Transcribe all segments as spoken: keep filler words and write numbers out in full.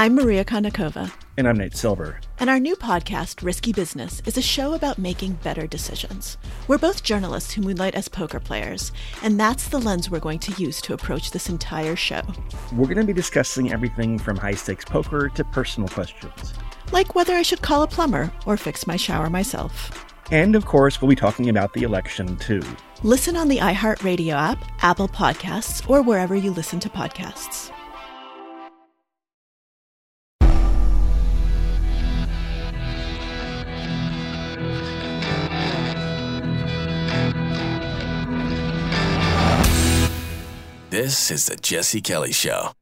I'm Maria Konnikova. And I'm Nate Silver. And our new podcast, Risky Business, is a show about making better decisions. We're both journalists who moonlight as poker players, and that's the lens we're going to use to approach this entire show. We're going to be discussing everything from high-stakes poker to personal questions. Like whether I should call a plumber or fix my shower myself. And, of course, we'll be talking about the election, too. Listen on the iHeartRadio app, Apple Podcasts, or wherever you listen to podcasts. This is the Jesse Kelly Show.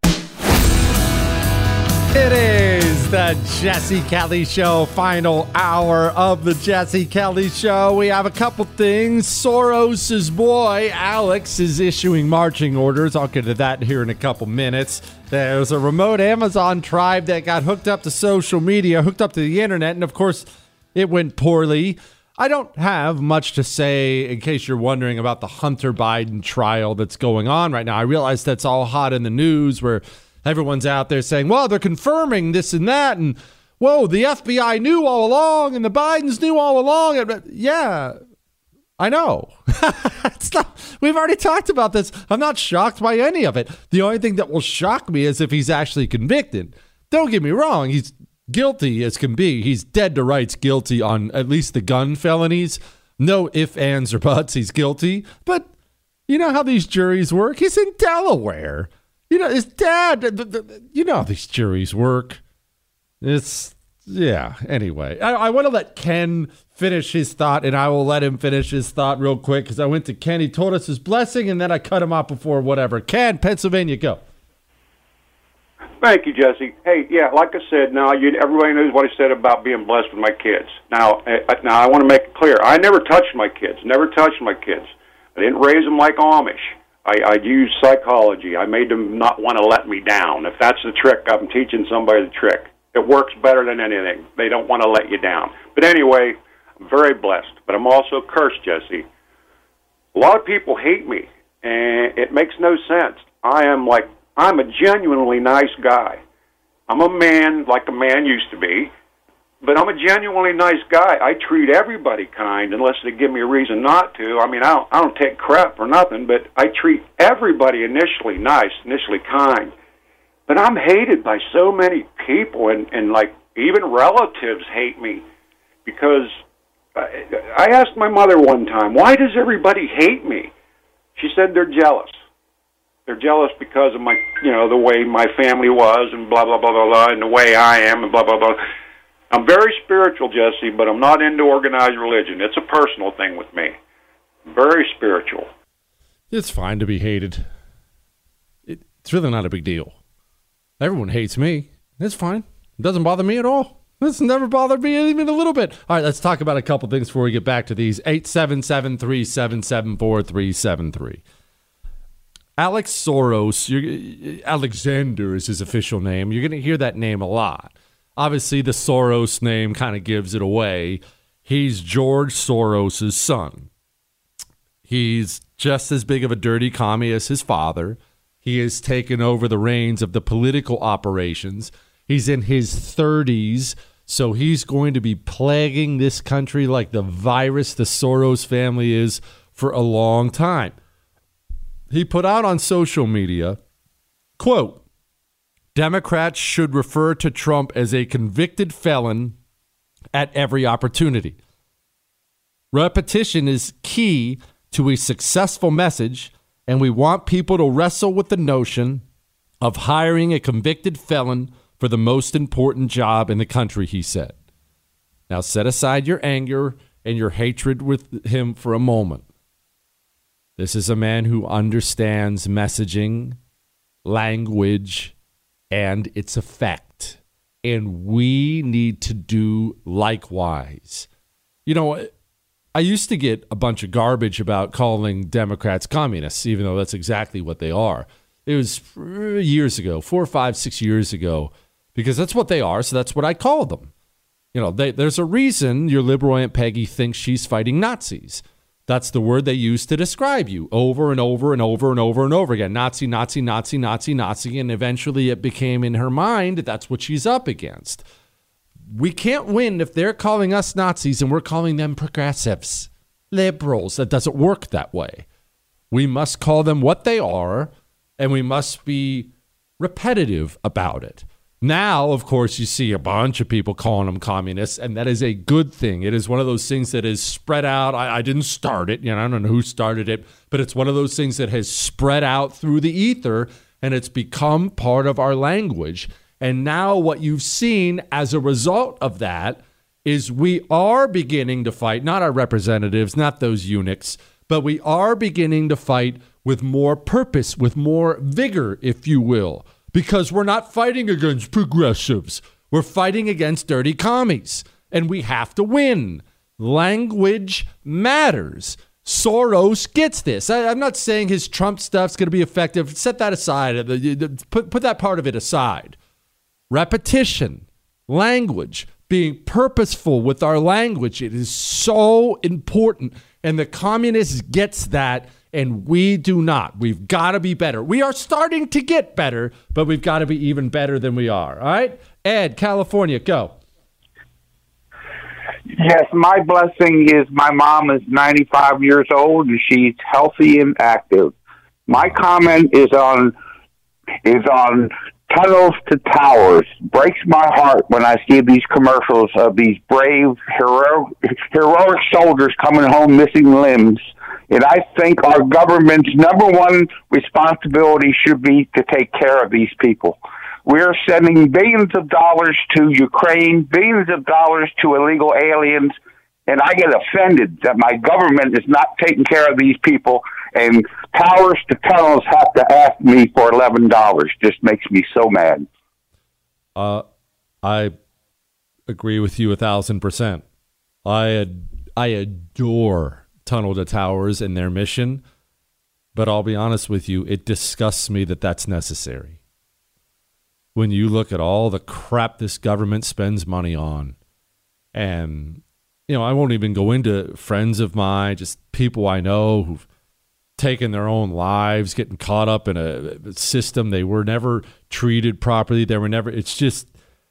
It is the Jesse Kelly Show, final hour of the Jesse Kelly Show. We have a couple things. Soros' boy, Alex, is issuing marching orders. I'll get to that here in a couple minutes. There's a remote Amazon tribe that got hooked up to social media, hooked up to the internet, and of course, it went poorly. I don't have much to say in case you're wondering about the Hunter Biden trial that's going on right now. I realize that's all hot in the news where everyone's out there saying, well, they're confirming this and that. And, whoa, the F B I knew all along and the Bidens knew all along. And, yeah, I know. It's not, we've already talked about this. I'm not shocked by any of it. The only thing that will shock me is if he's actually convicted. Don't get me wrong. He's guilty as can be. He's dead to rights guilty on at least the gun felonies. No ifs, ands, or buts. He's guilty. But you know how these juries work? He's in Delaware. You know, his dad, you know how these juries work. It's, yeah, anyway. I, I want to let Ken finish his thought, and I will let him finish his thought real quick because I went to Ken. He told us his blessing, and then I cut him off before whatever. Ken, Pennsylvania, go. Thank you, Jesse. Hey, yeah, like I said, now you, everybody knows what I said about being blessed with my kids. Now, uh, now I want to make it clear. I never touched my kids, never touched my kids. I didn't raise them like Amish. I, I used psychology. I made them not want to let me down. If that's the trick, I'm teaching somebody the trick. It works better than anything. They don't want to let you down. But anyway, I'm very blessed, but I'm also cursed, Jesse. A lot of people hate me, and it makes no sense. I am like, I'm a genuinely nice guy. I'm a man like a man used to be, but I'm a genuinely nice guy. I treat everybody kind unless they give me a reason not to. I mean, I don't, I don't take crap or nothing, but I treat everybody initially nice, initially kind. But I'm hated by so many people, and, and like even relatives hate me because I, I asked my mother one time, why does everybody hate me? She said they're jealous. They're jealous because of my, you know, the way my family was and blah, blah, blah, blah, blah, and the way I am and blah, blah, blah. I'm very spiritual, Jesse, but I'm not into organized religion. It's a personal thing with me. Very spiritual. It's fine to be hated. It, it's really not a big deal. Everyone hates me. It's fine. It doesn't bother me at all. It's never bothered me even a little bit. All right, let's talk about a couple things before we get back to these. eight seven seven, three seven seven, four three seven three. Alex Soros, you're, Alexander is his official name. You're going to hear that name a lot. Obviously, the Soros name kind of gives it away. He's George Soros' son. He's just as big of a dirty commie as his father. He has taken over the reins of the political operations. He's in his thirties, so he's going to be plaguing this country like the virus the Soros family is for a long time. He put out on social media, quote, Democrats should refer to Trump as a convicted felon at every opportunity. Repetition is key to a successful message, and we want people to wrestle with the notion of hiring a convicted felon for the most important job in the country, he said. Now set aside your anger and your hatred with him for a moment. This is a man who understands messaging, language, and its effect. And we need to do likewise. You know, I used to get a bunch of garbage about calling Democrats communists, even though that's exactly what they are. It was years ago, four, five, six years ago, because that's what they are, so that's what I call them. You know, they, there's a reason your liberal Aunt Peggy thinks she's fighting Nazis. That's the word they use to describe you over and over and over and over and over again. Nazi, Nazi, Nazi, Nazi, Nazi. And eventually it became in her mind that's what she's up against. We can't win if they're calling us Nazis and we're calling them progressives, liberals. That doesn't work that way. We must call them what they are, and we must be repetitive about it. Now, of course, you see a bunch of people calling them communists, and that is a good thing. It is one of those things that is spread out. I, I didn't start it. You know, I don't know who started it, but it's one of those things that has spread out through the ether, and it's become part of our language. And now what you've seen as a result of that is we are beginning to fight, not our representatives, not those eunuchs, but we are beginning to fight with more purpose, with more vigor, if you will. Because we're not fighting against progressives. We're fighting against dirty commies. And we have to win. Language matters. Soros gets this. I, I'm not saying his Trump stuff's going to be effective. Set that aside. Put, put that part of it aside. Repetition, language, being purposeful with our language. It is so important. And the communists gets that. And we do not. We've got to be better. We are starting to get better, but we've got to be even better than we are. All right? Ed, California, go. Yes, my blessing is my mom is ninety-five years old and she's healthy and active. My comment is on is on tunnels to towers. Breaks my heart when I see these commercials of these brave, hero, heroic soldiers coming home missing limbs. And I think our government's number one responsibility should be to take care of these people. We're sending billions of dollars to Ukraine, billions of dollars to illegal aliens, and I get offended that my government is not taking care of these people, and towers to tunnels have to ask me for eleven dollars. Just makes me so mad. Uh, I agree with you a thousand percent. I ad- I adore Tunnel to Towers and their mission, but I'll be honest with you, it disgusts me that that's necessary. When you look at all the crap this government spends money on, and, you know, I won't even go into friends of mine, just people I know who've taken their own lives, getting caught up in a system they were never treated properly. They were never, it's just,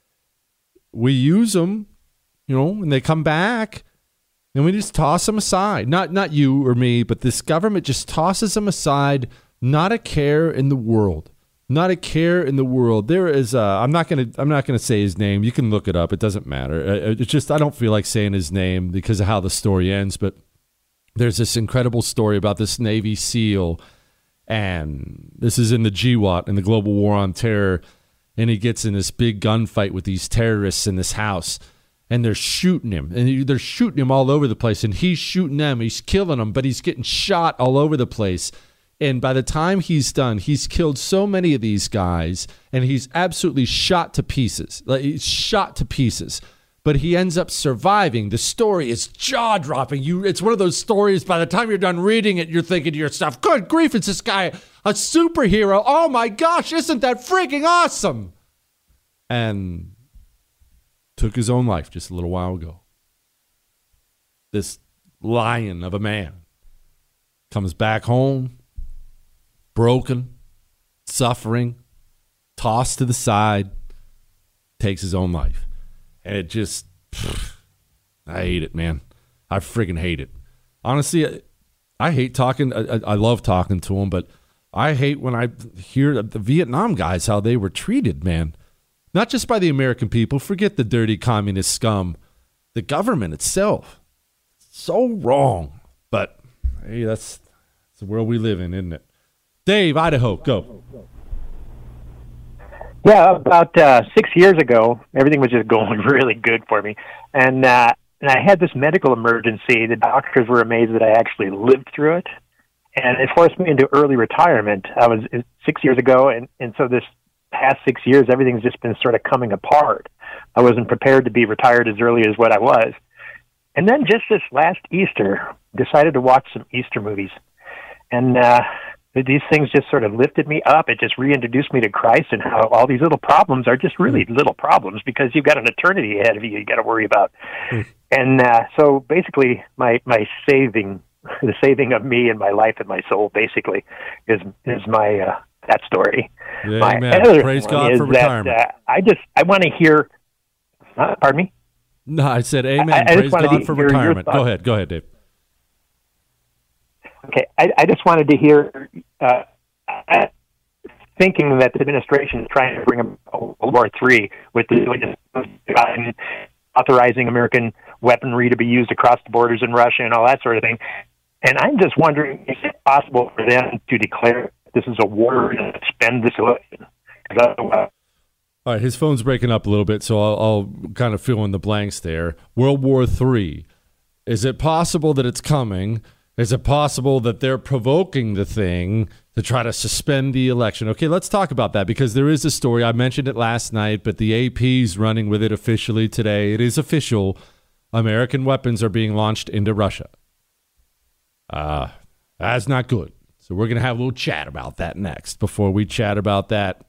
we use them, you know, and they come back. And we just toss them aside. Not not you or me, but this government just tosses them aside. Not a care in the world. Not a care in the world. There is. A, I'm not gonna. I'm not gonna say his name. You can look it up. It doesn't matter. It's just I don't feel like saying his name because of how the story ends. But there's this incredible story about this Navy SEAL, and this is in the G W A T in the Global War on Terror, and he gets in this big gunfight with these terrorists in this house. And they're shooting him, and they're shooting him all over the place, and he's shooting them, he's killing them, but he's getting shot all over the place. And by the time he's done, he's killed so many of these guys, and he's absolutely shot to pieces. Like, he's shot to pieces. But he ends up surviving. The story is jaw-dropping. You, it's one of those stories, by the time you're done reading it, you're thinking to yourself, good grief, it's this guy, a superhero. Oh my gosh, isn't that freaking awesome? And took his own life just a little while ago. This lion of a man comes back home, broken, suffering, tossed to the side, takes his own life. And it just, pff, I hate it, man. I friggin' hate it. Honestly, I, I hate talking. I, I love talking to him, but I hate when I hear the Vietnam guys, how they were treated, man. Not just by the American people. Forget the dirty communist scum. The government itself. So wrong. But, hey, that's, that's the world we live in, isn't it? Dave, Idaho, go. Yeah, about uh, six years ago, everything was just going really good for me. And, uh, and I had this medical emergency. The doctors were amazed that I actually lived through it. And it forced me into early retirement. I was six years ago, and, and so this past six years, everything's just been sort of coming apart. I wasn't prepared to be retired as early as what I was. And then just this last Easter, decided to watch some Easter movies. And uh, these things just sort of lifted me up. It just reintroduced me to Christ and how all these little problems are just really little problems because you've got an eternity ahead of you you got to worry about. Mm. And uh, so basically my, my saving the saving of me and my life and my soul, basically, is is my uh, that story. Yeah, my man. other Praise one God is for retirement. That, uh, I just I want to hear. Uh, pardon me. No, I said amen. I, I Praise God for retirement. Go ahead. Go ahead, Dave. Okay, I, I just wanted to hear, uh, I, thinking that the administration is trying to bring World War Three with the Biden authorizing American weaponry to be used across the borders in Russia and all that sort of thing. And I'm just wondering, is it possible for them to declare this is a war and suspend this election? Otherwise, all right, his phone's breaking up a little bit, so I'll, I'll kind of fill in the blanks there. World War Three. Is it possible that it's coming? Is it possible that they're provoking the thing to try to suspend the election? Okay, let's talk about that, because there is a story. I mentioned it last night, but the A P's running with it officially today. It is official. American weapons are being launched into Russia. Uh, that's not good. So we're going to have a little chat about that next. Before we chat about that,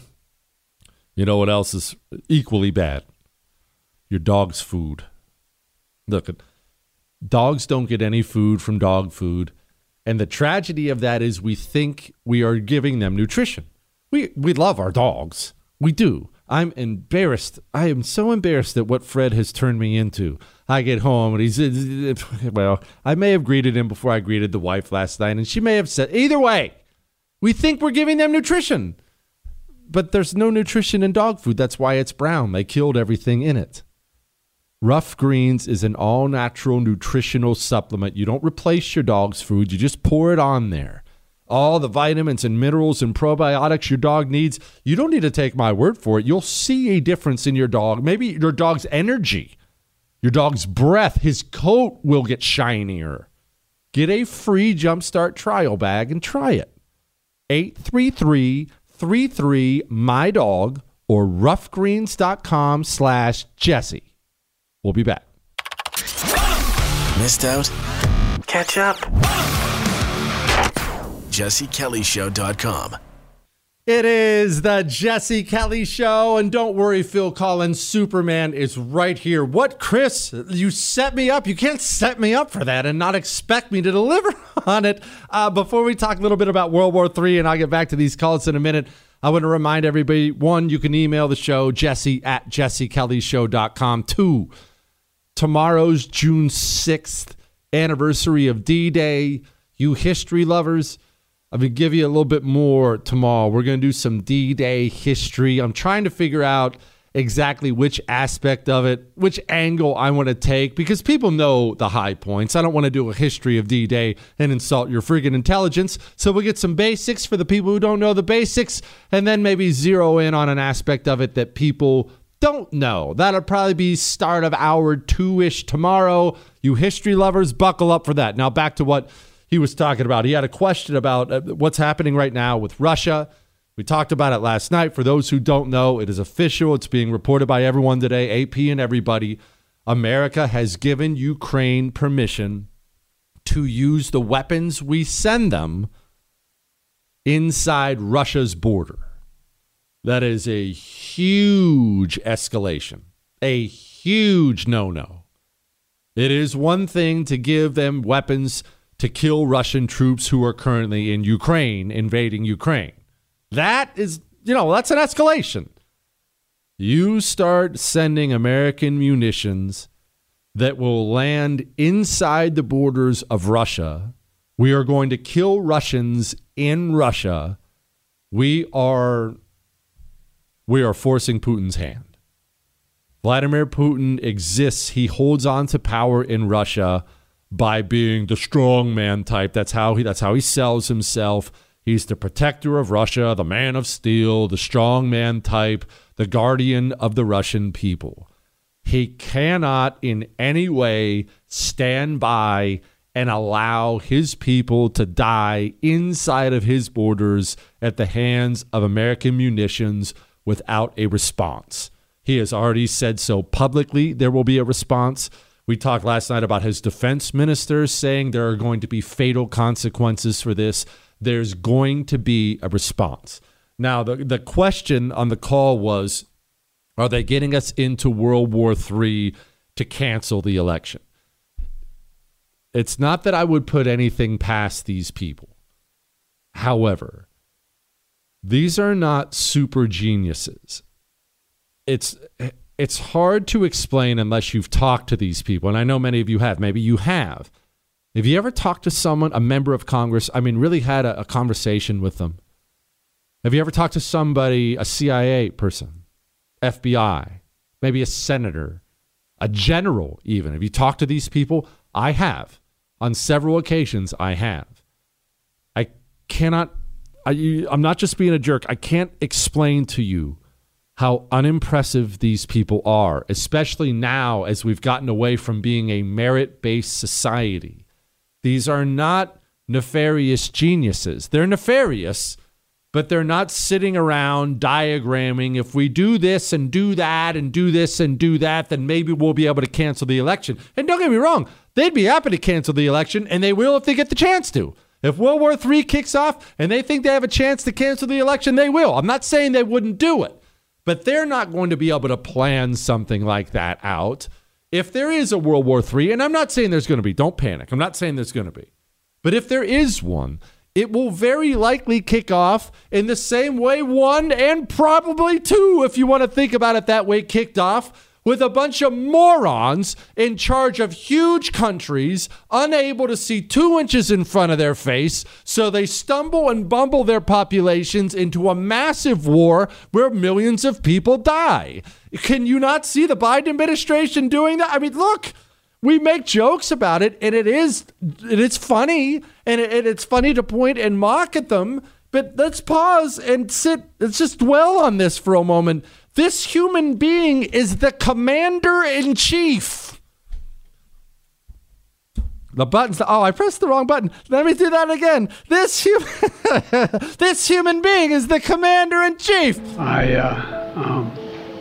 you know what else is equally bad? Your dog's food. Look, dogs don't get any food from dog food. And the tragedy of that is we think we are giving them nutrition. We we love our dogs. We do. I'm embarrassed. I am so embarrassed at what Fred has turned me into. I get home and he's, well, I may have greeted him before I greeted the wife last night, and she may have said, either way, we think we're giving them nutrition. But there's no nutrition in dog food. That's why it's brown. They killed everything in it. Rough Greens is an all-natural nutritional supplement. You don't replace your dog's food. You just pour it on there. All the vitamins and minerals and probiotics your dog needs. You don't need to take my word for it. You'll see a difference in your dog. Maybe your dog's energy, your dog's breath, his coat will get shinier. Get a free Jumpstart trial bag and try it. eight three three, three three, M Y D O G or roughgreens.com slash Jesse. We'll be back. Missed out? Catch up. Jesse Kelly Show dot com. It is the Jesse Kelly Show, and don't worry, Phil Collins, Superman is right here. What, Chris? You set me up. You can't set me up for that and not expect me to deliver on it. Uh, before we talk a little bit about World War Three, and I'll get back to these calls in a minute, I want to remind everybody, one, you can email the show, Jesse at Jesse Kelly Show dot com. Two, tomorrow's June sixth anniversary of D-Day. You history lovers, I'm going to give you a little bit more tomorrow. We're going to do some D-Day history. I'm trying to figure out exactly which aspect of it, which angle I want to take, because people know the high points. I don't want to do a history of D-Day and insult your friggin' intelligence. So we'll get some basics for the people who don't know the basics, and then maybe zero in on an aspect of it that people don't know. That'll probably be start of hour two-ish tomorrow. You history lovers, buckle up for that. Now back to what he was talking about. He had a question about uh, what's happening right now with Russia. We talked about it last night. For those who don't know, it is official. It's being reported by everyone today, A P and everybody. America has given Ukraine permission to use the weapons we send them inside Russia's border. That is a huge escalation, a huge no-no. It is one thing to give them weapons to kill Russian troops who are currently in Ukraine, invading Ukraine. That is, you know, that's an escalation. You start sending American munitions that will land inside the borders of Russia. We are going to kill Russians in Russia. We are, we are forcing Putin's hand. Vladimir Putin exists. He holds on to power in Russia by being the strong man type. That's how he that's how he sells himself. He's the protector of Russia, the man of steel, the strong man type, the guardian of the Russian people. He cannot in any way stand by and allow his people to die inside of his borders at the hands of American munitions without a response. He has already said so publicly. There will be a response. We talked last night about his defense minister saying there are going to be fatal consequences for this. There's going to be a response. Now, the, the question on the call was, are they getting us into World War Three to cancel the election? it's not that I would put anything past these people. However, these are not super geniuses. It's it's hard to explain unless you've talked to these people, and I know many of you have. Maybe you have. Have you ever talked to someone, a member of Congress, I mean, really had a, a conversation with them? Have you ever talked to somebody, a C I A person, F B I, maybe a senator, a general even? Have you talked to these people? I have. On several occasions, I have. I cannot, I, I'm not just being a jerk. I can't explain to you how unimpressive these people are, especially now as we've gotten away from being a merit-based society. These are not nefarious geniuses. They're nefarious, but they're not sitting around diagramming, if we do this and do that and do this and do that, then maybe we'll be able to cancel the election. And don't get me wrong, they'd be happy to cancel the election, and they will if they get the chance to. If World War Three kicks off and they think they have a chance to cancel the election, they will. I'm not saying they wouldn't do it, but they're not going to be able to plan something like that out. If there is a World War Three, and I'm not saying there's going to be, don't panic. I'm not saying there's going to be. But if there is one, it will very likely kick off in the same way one and probably two, if you want to think about it that way, kicked off, with a bunch of morons in charge of huge countries, unable to see two inches in front of their face, so they stumble and bumble their populations into a massive war where millions of people die. Can you not see the Biden administration doing that? I mean, look, we make jokes about it, and it is it is funny, and, it, and it's funny to point and mock at them, but let's pause and sit, let's just dwell on this for a moment. This human being is the commander-in-chief. The button's, oh, I pressed the wrong button. Let me do that again. This human, this human being is the commander-in-chief. I, uh, um,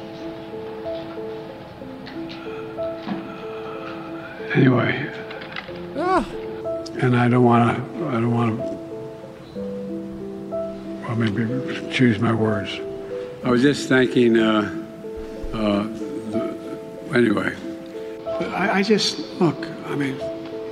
anyway, ah. and I don't want to, I don't want to, well, maybe choose my words. I was just thanking, uh, uh, the, anyway, I, I just, look, I mean.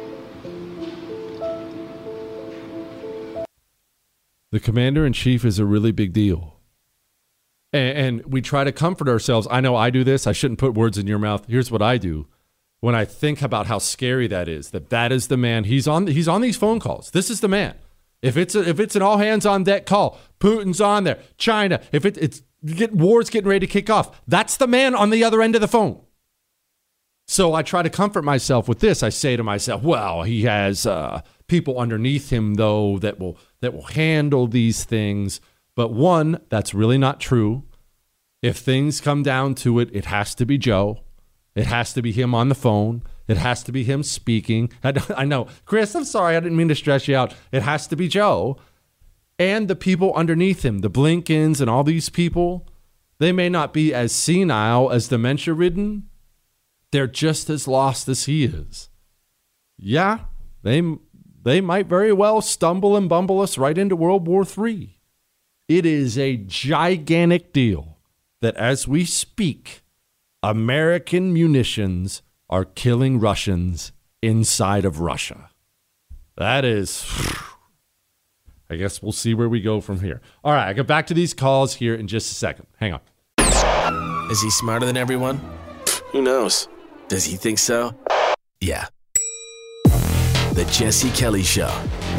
The commander-in-chief is a really big deal. And, and we try to comfort ourselves. I know I do this. I shouldn't put words in your mouth. Here's what I do. When I think about how scary that is, that that is the man. He's on, he's on these phone calls. This is the man. If it's a, if it's an all-hands-on-deck call, Putin's on there. China, if it, it's get war's getting ready to kick off, that's the man on the other end of the phone. So I try to comfort myself with this. I say to myself, well, he has uh, people underneath him, though, that will that will handle these things. But one, that's really not true. If things come down to it, it has to be Joe. It has to be him on the phone. It has to be him speaking. I, I know, Chris, I'm sorry. I didn't mean to stress you out. It has to be Joe. And the people underneath him, the Blinkens and all these people, they may not be as senile, as dementia-ridden. They're just as lost as he is. Yeah, they, they might very well stumble and bumble us right into World War Three. It is a gigantic deal that as we speak, American munitions are killing Russians inside of Russia. That is, I guess we'll see where we go from here. All right, I get back to these calls here in just a second. Hang on. Is he smarter than everyone? Who knows? Does he think so? Yeah. The Jesse Kelly Show.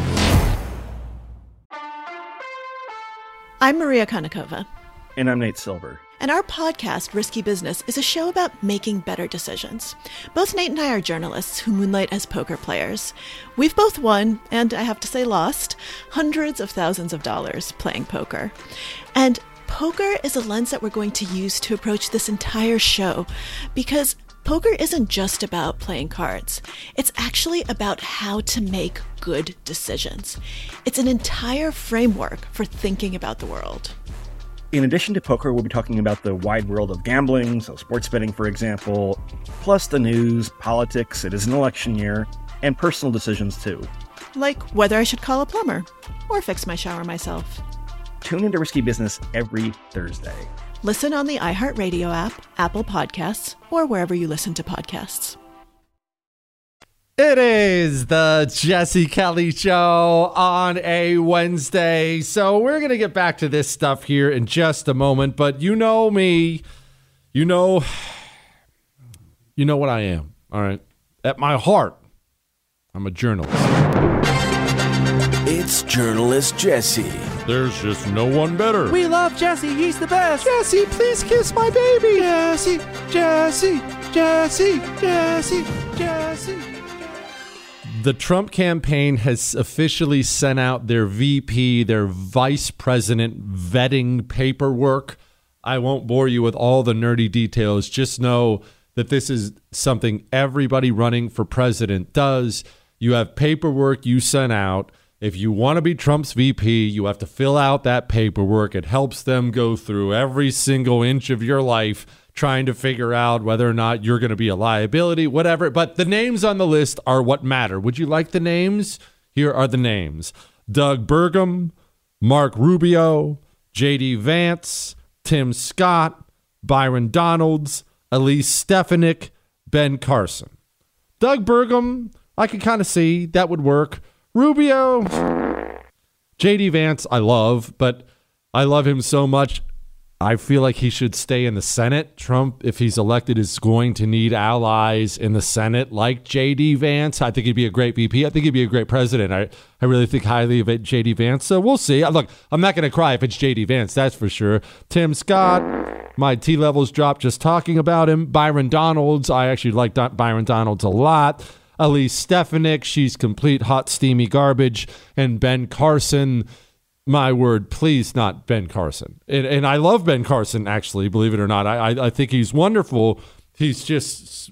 I'm Maria Konnikova. And I'm Nate Silver. And our podcast, Risky Business, is a show about making better decisions. Both Nate and I are journalists who moonlight as poker players. We've both won, and I have to say lost, hundreds of thousands of dollars playing poker. And poker is a lens that we're going to use to approach this entire show, because poker isn't just about playing cards. It's actually about how to make good decisions. It's an entire framework for thinking about the world. In addition to poker, we'll be talking about the wide world of gambling, so sports betting, for example, plus the news, politics, it is an election year, and personal decisions, too. Like whether I should call a plumber or fix my shower myself. Tune into Risky Business every Thursday. Listen on the iHeartRadio app, Apple Podcasts, or wherever you listen to podcasts. It is the Jesse Kelly Show on a Wednesday. So we're going to get back to this stuff here in just a moment. But you know me. You know, you know what I am. All right. At my heart, I'm a journalist. It's Journalist Jesse. There's just no one better. We love Jesse. He's the best. Jesse, please kiss my baby. Jesse, Jesse, Jesse, Jesse, Jesse. The Trump campaign has officially sent out their V P, their vice president vetting paperwork. I won't bore you with all the nerdy details. Just know that this is something everybody running for president does. You have paperwork you sent out. If you want to be Trump's V P, you have to fill out that paperwork. It helps them go through every single inch of your life trying to figure out whether or not you're going to be a liability, whatever. But the names on the list are what matter. Would you like the names? Here are the names. Doug Burgum, Mark Rubio, J D Vance, Tim Scott, Byron Donalds, Elise Stefanik, Ben Carson. Doug Burgum, I can kind of see that would work. Rubio, J D Vance, I love, but I love him so much, I feel like he should stay in the Senate. Trump, if he's elected, is going to need allies in the Senate like J D Vance. I think he'd be a great V P. I think he'd be a great president. I, I really think highly of it, J D Vance. So we'll see. Look, I'm not going to cry if it's J D Vance, that's for sure. Tim Scott, my T levels dropped just talking about him. Byron Donalds, I actually like Don- Byron Donalds a lot. Elise Stefanik, she's complete hot, steamy garbage. And Ben Carson, my word, please not Ben Carson. And, and I love Ben Carson, actually, believe it or not. I, I, I think he's wonderful. He's just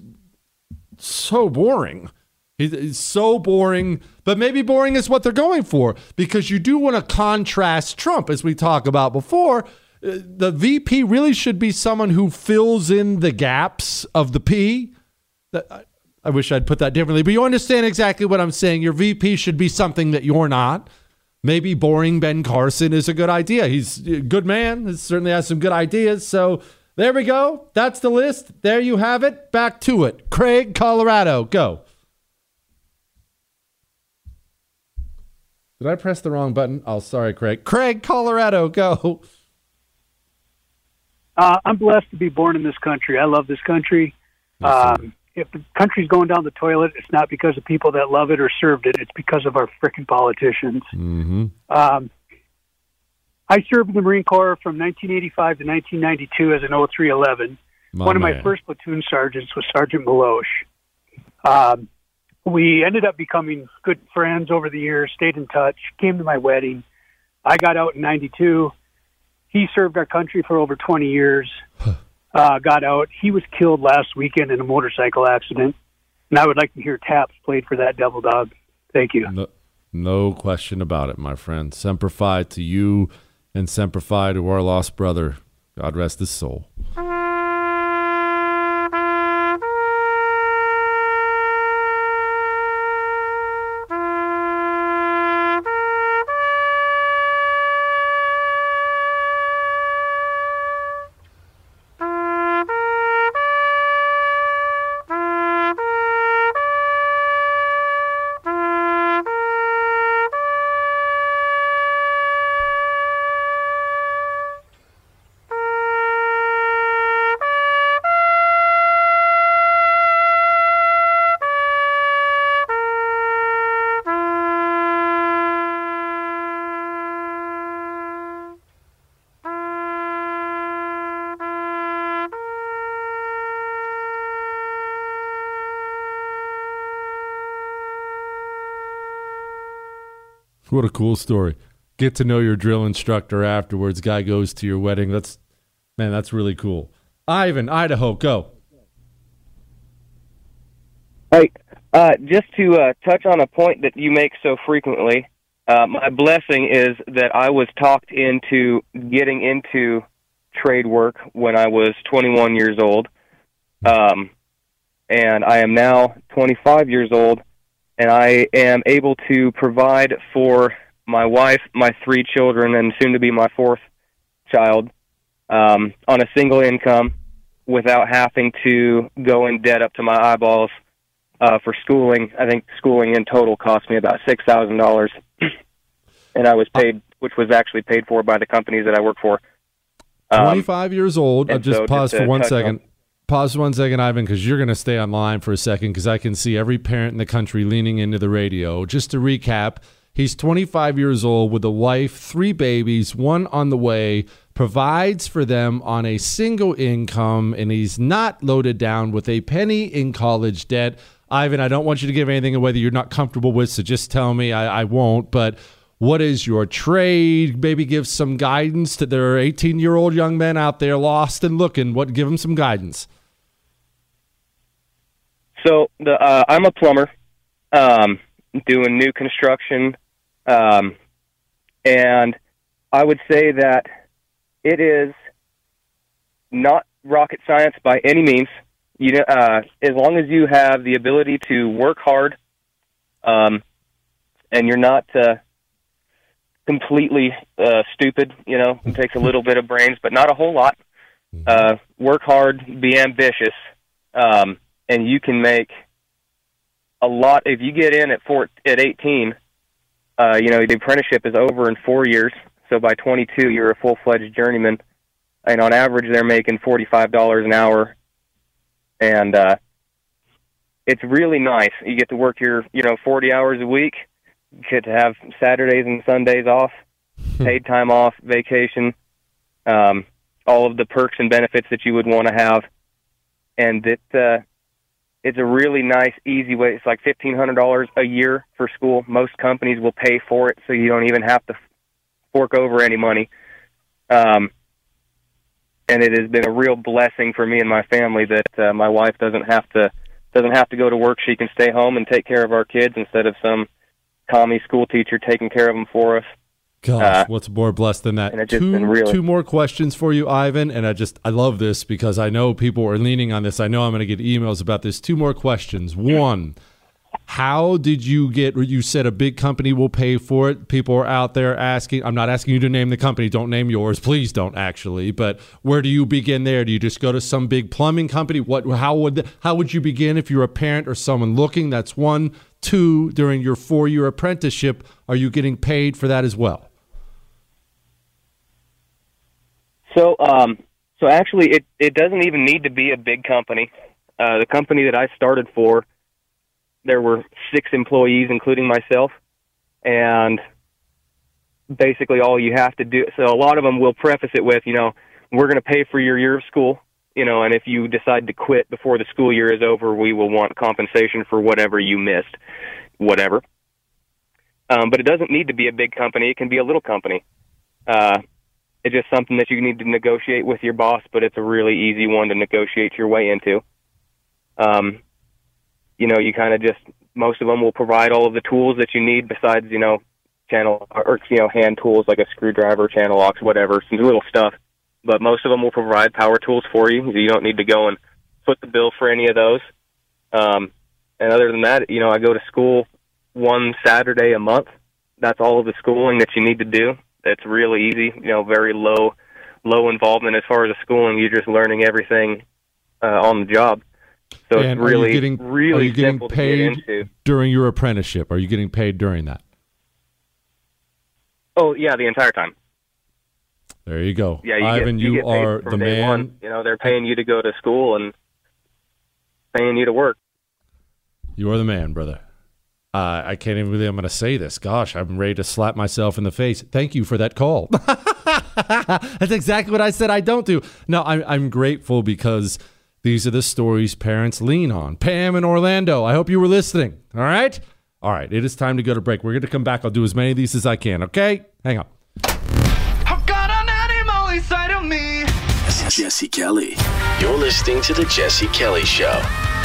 so boring. He's, he's so boring, but maybe boring is what they're going for, because you do want to contrast Trump, as we talked about before. The V P really should be someone who fills in the gaps of the P. That I wish I'd put that differently, but you understand exactly what I'm saying. Your V P should be something that you're not. Maybe boring Ben Carson is a good idea. He's a good man. He certainly has some good ideas. So there we go. That's the list. There you have it. Back to it. Craig, Colorado, go. Did I press the wrong button? Oh, sorry, Craig. Craig, Colorado, go. Uh, I'm blessed to be born in this country. I love this country. Um, if the country's going down the toilet, it's not because of people that love it or served it. It's because of our frickin' politicians. Mm-hmm. Um, I served in the Marine Corps from nineteen eighty-five to nineteen ninety-two as an oh three eleven. My One of man. my first platoon sergeants was Sergeant Milosh. Um, we ended up becoming good friends over the years, stayed in touch, came to my wedding. I got out in ninety-two. He served our country for over twenty years. Uh, got out. He was killed last weekend in a motorcycle accident, and I would like to hear taps played for that devil dog. Thank you. No, no question about it, my friend. Semper Fi to you, and Semper Fi to our lost brother. God rest his soul. What a cool story. Get to know your drill instructor afterwards. Guy goes to your wedding. That's, man, that's really cool. Ivan, Idaho, go. Hey, uh, just to uh, touch on a point that you make so frequently, uh, my blessing is that I was talked into getting into trade work when I was twenty-one years old, um, and I am now twenty-five years old, and I am able to provide for my wife, my three children, and soon to be my fourth child um, on a single income without having to go in debt up to my eyeballs uh, for schooling. I think schooling in total cost me about six thousand dollars, and I was paid, which was actually paid for by the companies that I work for. Um, twenty-five years old. I'll just so pause just for one touch second. on- Pause one second, Ivan, because you're going to stay on the line for a second because I can see every parent in the country leaning into the radio. Just to recap, he's twenty-five years old with a wife, three babies, one on the way, provides for them on a single income, and he's not loaded down with a penny in college debt. Ivan, I don't want you to give anything away that you're not comfortable with, so just tell me. I, I won't, but what is your trade? Maybe give some guidance to their eighteen-year-old young men out there lost and looking. What? Give them some guidance. So the uh, I'm a plumber, um, doing new construction, um, and I would say that it is not rocket science by any means. You know, uh, as long as you have the ability to work hard, um, and you're not uh, completely uh, stupid. You know, it takes a little bit of brains, but not a whole lot. Uh, work hard, be ambitious. Um, And you can make a lot if you get in at four, at eighteen. Uh, you know, the apprenticeship is over in four years. So by twenty-two, you're a full-fledged journeyman. And on average, they're making forty-five dollars an hour. And uh, it's really nice. You get to work your, you know, forty hours a week. You get to have Saturdays and Sundays off, paid time off, vacation, um, all of the perks and benefits that you would want to have. And it, uh, it's a really nice, easy way. It's like fifteen hundred dollars a year for school. Most companies will pay for it, so you don't even have to fork over any money. Um, and it has been a real blessing for me and my family that uh, my wife doesn't have to doesn't have to go to work. She can stay home and take care of our kids instead of some commie school teacher taking care of them for us. Gosh, uh, what's more blessed than that? And it's just two, been really- two more questions for you, Ivan. And I just, I love this because I know people are leaning on this. I know I'm going to get emails about this. Two more questions. One, how did you get, you said a big company will pay for it. People are out there asking, I'm not asking you to name the company. Don't name yours. Please don't actually. But where do you begin there? Do you just go to some big plumbing company? What, how would, how would you begin if you're a parent or someone looking? That's one. Two, during your four-year apprenticeship, are you getting paid for that as well? So, um, so actually, it, it doesn't even need to be a big company. Uh, the company that I started for, there were six employees, including myself, and basically all you have to do. So a lot of them will preface it with, you know, we're going to pay for your year of school, you know, and if you decide to quit before the school year is over, we will want compensation for whatever you missed, whatever. Um, but it doesn't need to be a big company. It can be a little company. Uh, It's just something that you need to negotiate with your boss, but it's a really easy one to negotiate your way into. Um, you know, you kind of just, most of them will provide all of the tools that you need besides, you know, channel or, you know, hand tools like a screwdriver, channel locks, whatever, some little stuff. But most of them will provide power tools for you. You don't need to go and foot the bill for any of those. Um, and other than that, you know, I go to school one Saturday a month. That's all of the schooling that you need to do. It's really easy, you know, very low, low involvement as far as the schooling. You're just learning everything uh, on the job. So And it's really, are you getting, really are you getting simple paid to get into. during your apprenticeship? Are you getting paid during that? Oh yeah, the entire time. There you go. Yeah, you Ivan, get, you, you get paid are from the day man. one. You know, they're paying you to go to school and paying you to work. You are the man, brother. Uh, I can't even believe I'm going to say this. Gosh, I'm ready to slap myself in the face. Thank you for that call. That's exactly what I said I don't do. No, I'm, I'm grateful because these are the stories parents lean on. Pam in Orlando, I hope you were listening. All right? All right, it is time to go to break. We're going to come back. I'll do as many of these as I can, okay? Hang on. I've got an animal inside of me. Jesse Kelly. You're listening to The Jesse Kelly Show.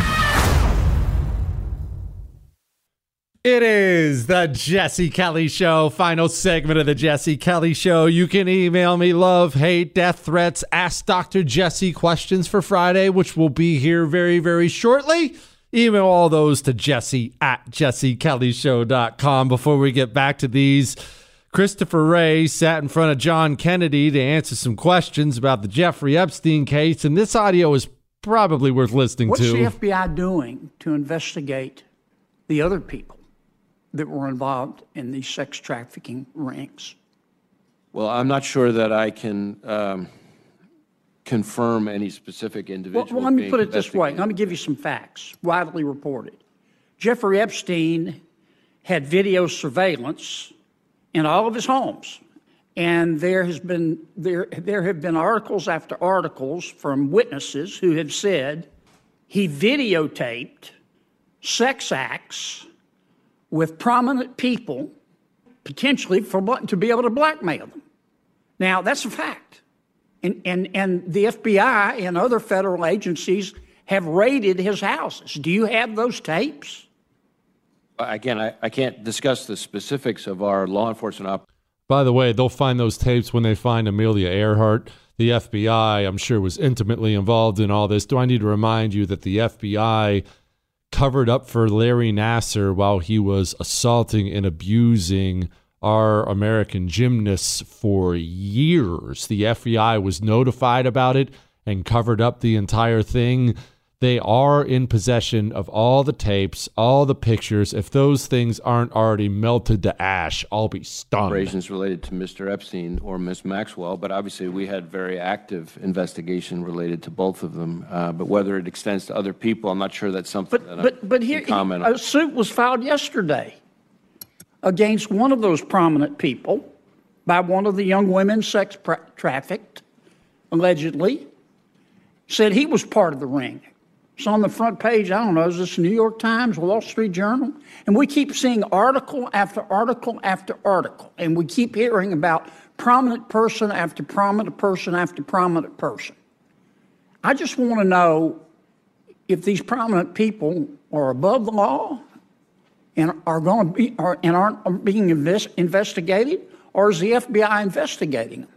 It is the Jesse Kelly Show, final segment of the Jesse Kelly Show. You can email me love, hate, death threats, ask Doctor Jesse questions for Friday, which will be here very, very shortly. Email all those to Jesse at jesse kelly show dot com. Before we get back to these, Christopher Wray sat in front of John Kennedy to answer some questions about the Jeffrey Epstein case, and this audio is probably worth listening What's to. the F B I doing to investigate the other people that were involved in these sex trafficking rings? Well, I'm not sure that I can um, confirm any specific Well, individual. well, let me being put it this way. investigated. Let me give you some facts, widely reported. Jeffrey Epstein had video surveillance in all of his homes. And there has been there there have been articles after articles from witnesses who have said he videotaped sex acts with prominent people, potentially for to be able to blackmail them. Now that's a fact, and and and the F B I and other federal agencies have raided his houses. Do you have those tapes? Again, I, I can't discuss the specifics of our law enforcement op. By the way, they'll find those tapes when they find Amelia Earhart. The F B I, I'm sure, was intimately involved in all this. Do I need to remind you that the F B I covered up for Larry Nassar while he was assaulting and abusing our American gymnasts for years? The F B I was notified about it and covered up the entire thing. They are in possession of all the tapes, all the pictures. If those things aren't already melted to ash, I'll be stunned. Operations related to Mister Epstein or Miss Maxwell, but obviously we had very active investigation related to both of them. Uh, but whether it extends to other people, I'm not sure that's something But that but I but here, can comment a on. suit was filed yesterday against one of those prominent people by one of the young women sex pra- trafficked, allegedly, said he was part of the ring. It's on the front page. I don't know, is this New York Times, Wall Street Journal? And we keep seeing article after article after article. And we keep hearing about prominent person after prominent person after prominent person. I just want to know if these prominent people are above the law and are going to be are, and aren't being invest, investigated, or is the F B I investigating them?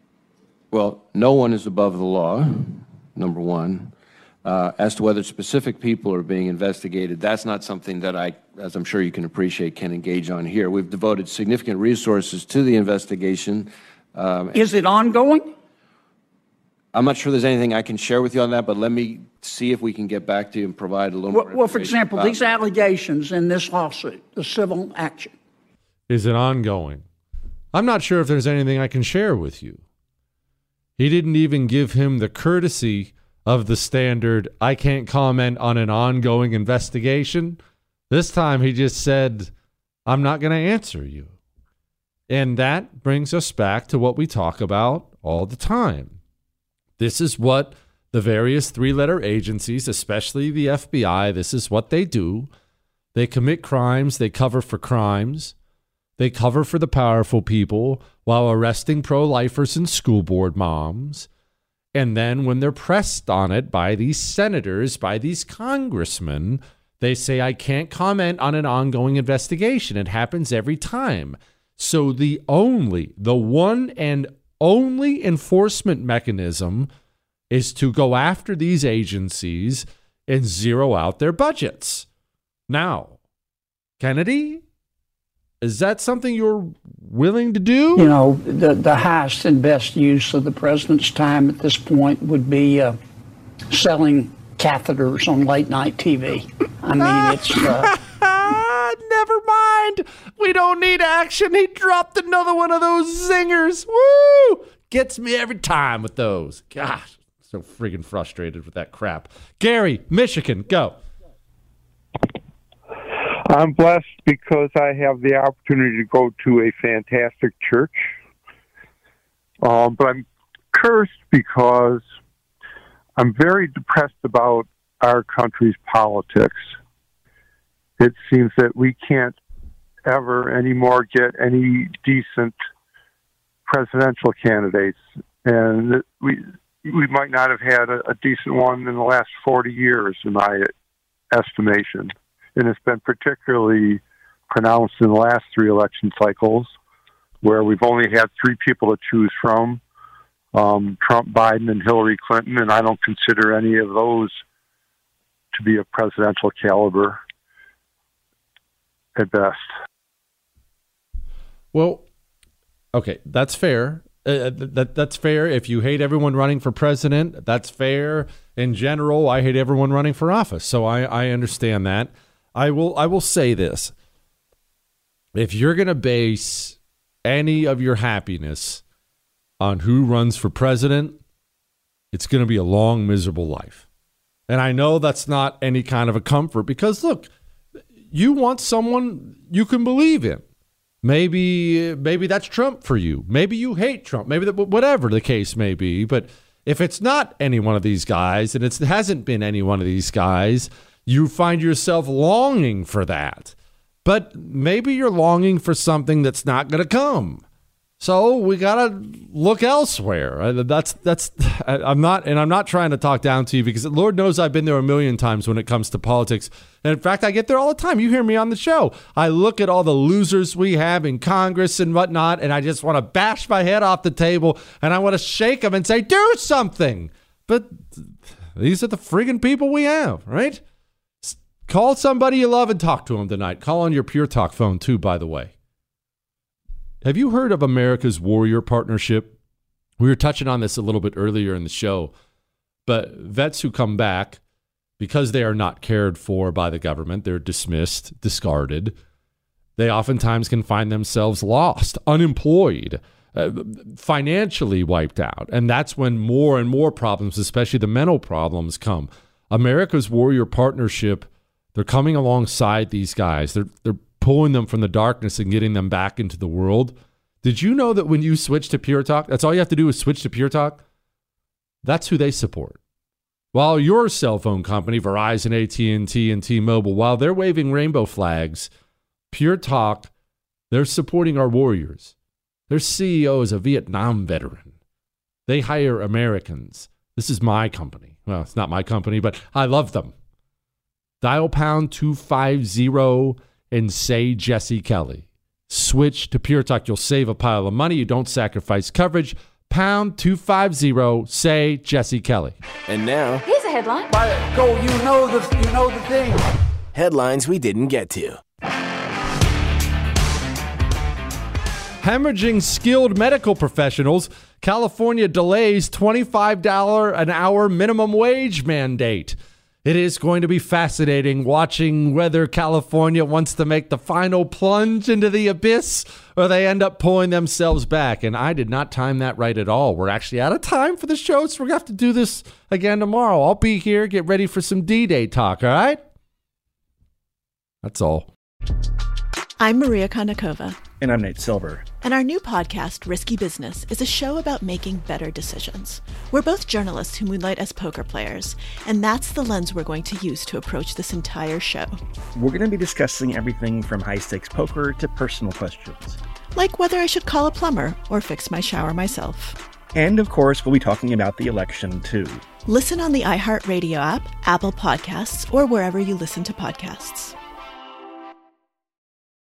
Well, no one is above the law, number one. Uh, as to whether specific people are being investigated, that's not something that I, as I'm sure you can appreciate, can engage on here. We've devoted significant resources to the investigation. Um, Is it ongoing? I'm not sure there's anything I can share with you on that, but let me see if we can get back to you and provide a little Well, more well, for information example, about these allegations in this lawsuit, the civil action. Is it ongoing? I'm not sure if there's anything I can share with you. He didn't even give him the courtesy of the standard, I can't comment on an ongoing investigation. This time he just said, I'm not going to answer you. And that brings us back to what we talk about all the time. This is what the various three-letter agencies, especially the F B I, this is what they do. They commit crimes, they cover for crimes, they cover for the powerful people while arresting pro-lifers and school board moms. And then when they're pressed on it by these senators, by these congressmen, they say, I can't comment on an ongoing investigation. It happens every time. So the only, the one and only enforcement mechanism is to go after these agencies and zero out their budgets. Now, Kennedy, is that something you're willing to do? You know, the, the highest and best use of the president's time at this point would be uh, selling catheters on late night T V. I mean, it's... Uh, Never mind. We don't need action. He dropped another one of those zingers. Woo! Gets me every time with those. Gosh, so freaking frustrated with that crap. Gary, Michigan, go. I'm blessed because I have the opportunity to go to a fantastic church. Um, but I'm cursed because I'm very depressed about our country's politics. It seems that we can't ever anymore get any decent presidential candidates. And we we might not have had a, a decent one in the last forty years, in my estimation. And it's been particularly pronounced in the last three election cycles, where we've only had three people to choose from, um, Trump, Biden, and Hillary Clinton, and I don't consider any of those to be of presidential caliber at best. Well, okay, that's fair. Uh, that that's fair. If you hate everyone running for president, that's fair. In general, I hate everyone running for office, so I, I understand that. I will I will say this: if you're going to base any of your happiness on who runs for president, it's going to be a long, miserable life. And I know that's not any kind of a comfort because, look, you want someone you can believe in. Maybe maybe that's Trump for you. Maybe you hate Trump. Maybe that, whatever the case may be. But if it's not any one of these guys, and it's, it hasn't been any one of these guys, you find yourself longing for that. But maybe you're longing for something that's not going to come. So we got to look elsewhere. That's that's I'm not and I'm not trying to talk down to you because Lord knows I've been there a million times when it comes to politics. And in fact, I get there all the time. You hear me on the show. I look at all the losers we have in Congress and whatnot, and I just want to bash my head off the table and I want to shake them and say, do something. But these are the friggin' people we have, right? Call somebody you love and talk to them tonight. Call on your Pure Talk phone too, by the way. Have you heard of America's Warrior Partnership? We were touching on this a little bit earlier in the show, but vets who come back because they are not cared for by the government, they're dismissed, discarded. They oftentimes can find themselves lost, unemployed, uh, financially wiped out. And that's when more and more problems, especially the mental problems, come. America's Warrior Partnership, they're coming alongside these guys. They're they're pulling them from the darkness and getting them back into the world. Did you know that when you switch to Pure Talk, that's all you have to do is switch to Pure Talk? That's who they support. While your cell phone company, Verizon, A T and T, and T-Mobile, while they're waving rainbow flags, Pure Talk, they're supporting our warriors. Their C E O is a Vietnam veteran. They hire Americans. This is my company. Well, it's not my company, but I love them. Dial pound two five zero and say Jesse Kelly. Switch to Pure Talk. You'll save a pile of money. You don't sacrifice coverage. Pound two five zero, say Jesse Kelly. And now, here's a headline. Go, you know the you know the thing. Headlines we didn't get to. Hemorrhaging skilled medical professionals. California delays twenty-five dollars an hour minimum wage mandate. It is going to be fascinating watching whether California wants to make the final plunge into the abyss or they end up pulling themselves back. And I did not time that right at all. We're actually out of time for the show, so we're going to have to do this again tomorrow. I'll be here. Get ready for some D-Day talk, all right? That's all. I'm Maria Konnikova. And I'm Nate Silver. And our new podcast, Risky Business, is a show about making better decisions. We're both journalists who moonlight as poker players, and that's the lens we're going to use to approach this entire show. We're going to be discussing everything from high-stakes poker to personal questions. Like whether I should call a plumber or fix my shower myself. And, of course, we'll be talking about the election, too. Listen on the iHeartRadio app, Apple Podcasts, or wherever you listen to podcasts.